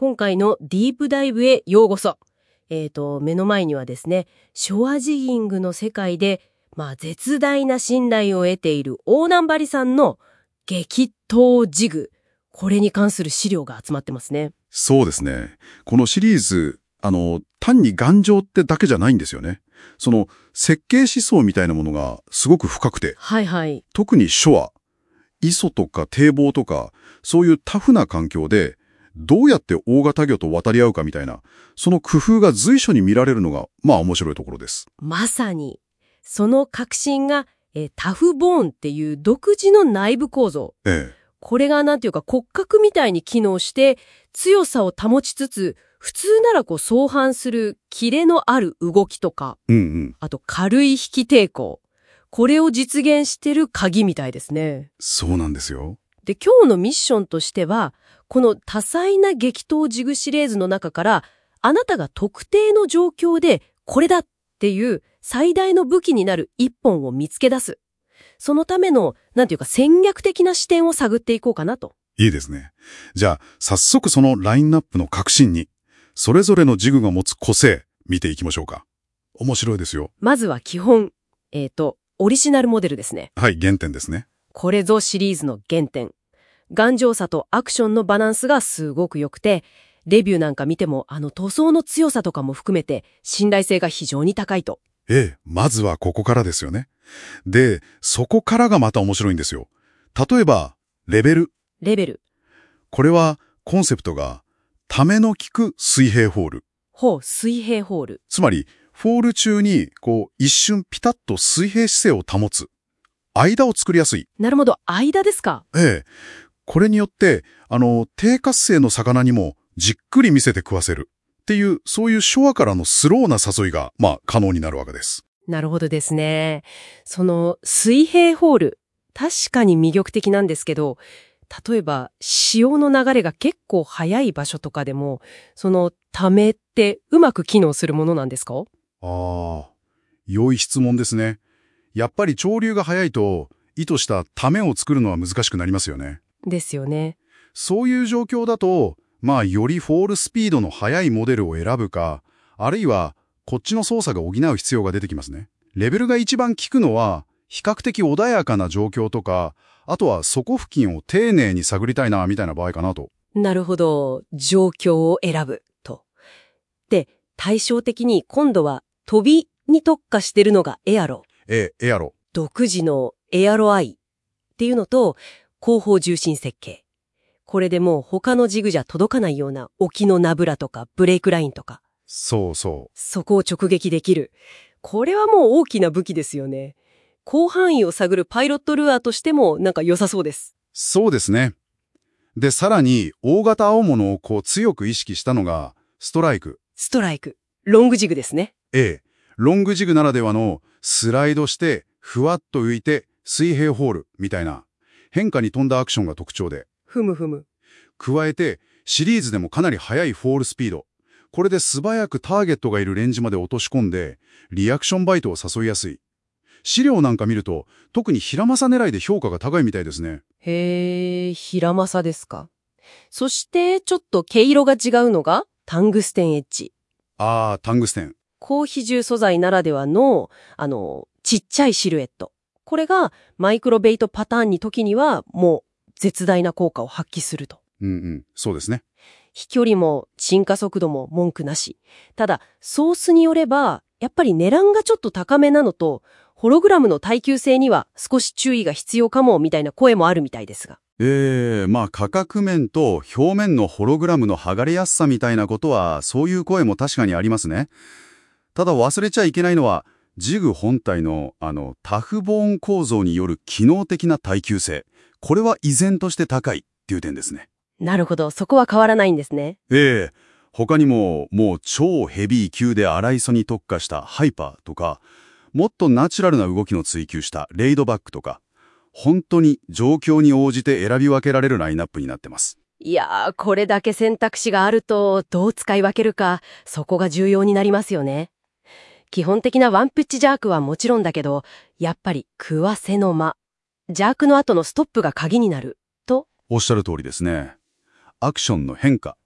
今回のディープダイブへようこそ。目の前にはですね、ショアジギングの世界で、絶大な信頼を得ている大南張さんの激闘ジグ。これに関する資料が集まってますね。 そうですね。このシリーズ、単に頑丈ってだけじゃないんですよね。その設計思想みたいなものがすごく深くて、 はいはい。 特にショア、磯とか堤防とか、そういうタフな環境で、どうやって大型魚と渡り合うかみたいな、その工夫が随所に見られるのが、面白いところです。 まさに、その革新が、タフボーンっていう独自の内部構造。これがなんていうか骨格みたいに機能して強さを保ちつつ、普通なら相反するキレのある動きとか、あと軽い引き抵抗。これを実現してる鍵みたいですね。 そうなんですよ。 で、今日のミッションとしては、この多彩な激闘ジグシリーズの中から、あなたが特定の状況でこれだっていう最大の武器になる一本を見つけ出す。そのための、戦略的な視点を探っていこうかなと。 いいですね。じゃあ、早速そのラインナップの革新に、それぞれのジグが持つ個性、見ていきましょうか。面白いですよ。 まずは基本、オリジナルモデルですね。 はい、原点ですね。 これぞシリーズの原点。頑丈さとアクションのバランスがすごく良くて、レビューなんか見ても塗装の強さとかも含めて信頼性が非常に高いと。 まずはここからですよね。で、そこからがまた面白いんですよ。例えば、レベル。これはコンセプトが、ための利く水平ホール。 水平ホール。 つまり、フォール中に、一瞬ピタッと水平姿勢を保つ。間を作りやすい。 なるほど、間ですか。 これによって、低活性の魚にもじっくり見せて食わせる。っていう、そういうショアからのスローな誘いが、可能になるわけです。 なるほどですね。その水平ホール、確かに魅力的なんですけど、例えば潮の流れが結構速い場所とかでも、そのためってうまく機能するものなんですか？ 良い質問ですね。やっぱり潮流が速いと、意図したためを作るのは難しくなりますよね。 ですよね。 そういう状況だと、よりフォールスピードの速いモデルを選ぶか、あるいは、こっちの操作が補う必要が出てきますね。レベルが一番効くのは、比較的穏やかな状況とか、あとは底付近を丁寧に探りたいな、みたいな場合かなと。 なるほど。状況を選ぶと。で、対照的に今度は飛びに特化してるのがエアロ。 エアロ。 独自のエアロアイっていうのと、後方重心設計。これでもう他のジグじゃ届かないような沖のナブラとかブレイクラインとか。 そこを直撃できる。これはもう大きな武器ですよね。広範囲を探るパイロットルアーとしても良さそうです。 そうですね。で、さらに大型青物を強く意識したのがストライク。 ロングジグですね。 ロングジグならではのスライドしてふわっと浮いて水平ホールみたいな変化に富んだアクションが特徴で。加えてシリーズでもかなり速いフォールスピード。これで素早くターゲットがいるレンジまで落とし込んでリアクションバイトを誘いやすい。資料なんか見ると特にヒラマサ狙いで評価が高いみたいですね。 ヒラマサですか。そしてちょっと毛色が違うのがタングステンエッジ。 タングステン。 高比重素材ならではの、ちっちゃいシルエット。これがマイクロベイトパターンに時にはもう絶大な効果を発揮すると。 そうですね。 飛距離も沈下速度も文句なし。ただ、ソースによれば、やっぱり値段がちょっと高めなのと、ホログラムの耐久性には少し注意が必要かもみたいな声もあるみたいですが。 価格面と表面のホログラムの剥がれやすさみたいなことは、そういう声も確かにありますね。ただ忘れちゃいけないのは、ジグ本体のタフボーン構造による機能的な耐久性。これは依然として高いっていう点ですね。 なるほど、そこは変わらないんですね。 他にもう超ヘビー級で荒磯に特化したハイパーとか、もっとナチュラルな動きの追求したレイドバックとか、本当に状況に応じて選び分けられるラインナップになってます。 いやー、これだけ選択肢があるとどう使い分けるか、そこが重要になりますよね。基本的なワンピッチジャークはもちろんだけど、やっぱり食わせの間。ジャークの後のストップが鍵になると。 おっしゃる通りですね。アクションの変化。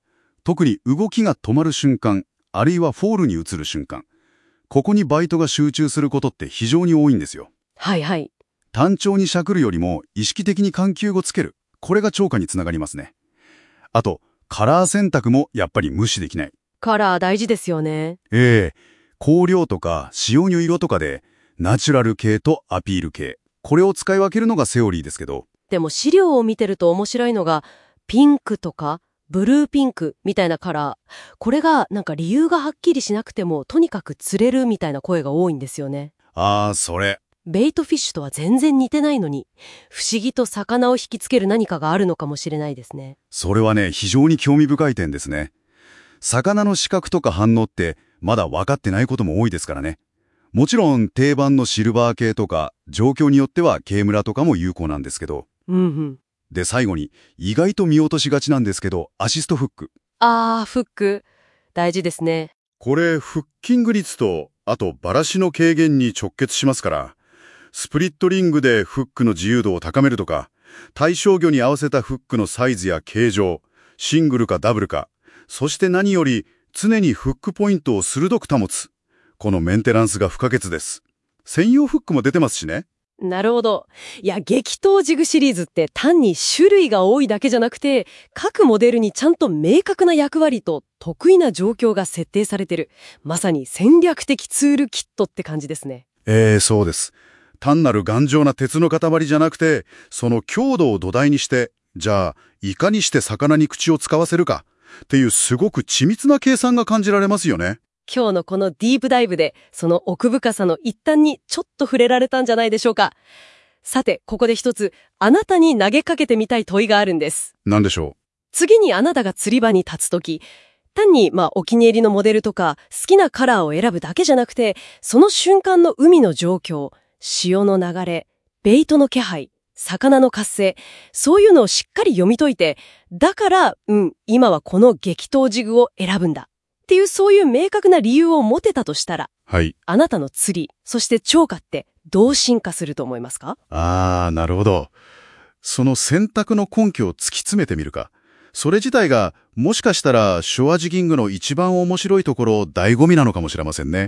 特に動きが止まる瞬間、あるいはフォールに移る瞬間、ここにバイトが集中することって非常に多いんですよ。 はいはい。 単調にしゃくるよりも意識的に緩急をつける。これが超過につながりますね。あと、カラー選択もやっぱり無視できない。 カラー大事ですよね。 香料とか塩の色とかで、ナチュラル系とアピール系。これを使い分けるのがセオリーですけど。 でも資料を見てると面白いのが、ピンクとかブルーピンクみたいなカラー。これがなんか理由がはっきりしなくても、とにかく釣れるみたいな声が多いんですよね。 それ。 ベイトフィッシュとは全然似てないのに、不思議と魚を引きつける何かがあるのかもしれないですね。 それはね、非常に興味深い点ですね。魚の視覚とか反応ってまだ分かってないことも多いですからね。もちろん定番のシルバー系とか、状況によってはケイムラとかも有効なんですけど。で、最後に、意外と見落としがちなんですけど、アシストフック。 フック。大事ですね。 これ、フッキング率と、あとバラシの軽減に直結しますから、スプリットリングでフックの自由度を高めるとか、対象魚に合わせたフックのサイズや形状、シングルかダブルか、そして何より常にフックポイントを鋭く保つ。このメンテナンスが不可欠です。専用フックも出てますしね。 なるほど。いや、激闘ジグシリーズって単に種類が多いだけじゃなくて、各モデルにちゃんと明確な役割と得意な状況が設定されてる。まさに戦略的ツールキットって感じですね。 そうです。単なる頑丈な鉄の塊じゃなくて、その強度を土台にして、じゃあ、いかにして魚に口を使わせるかっていうすごく緻密な計算が感じられますよね。 今日のこのディープダイブで、その奥深さの一端にちょっと触れられたんじゃないでしょうか。さて、ここで一つ、あなたに投げかけてみたい問いがあるんです。 何でしょう？ 次にあなたが釣り場に立つとき、単にお気に入りのモデルとか好きなカラーを選ぶだけじゃなくて、その瞬間の海の状況、潮の流れ、ベイトの気配、魚の活性、そういうのをしっかり読み解いて、だから、今はこの激闘ジグを選ぶんだ。っていうそういう明確な理由を持てたとしたら、あなたの釣り、そして釣果ってどう進化すると思いますか？ なるほど。その選択の根拠を突き詰めてみるか。それ自体がもしかしたらショアジギングの一番面白いところ、醍醐味なのかもしれませんね。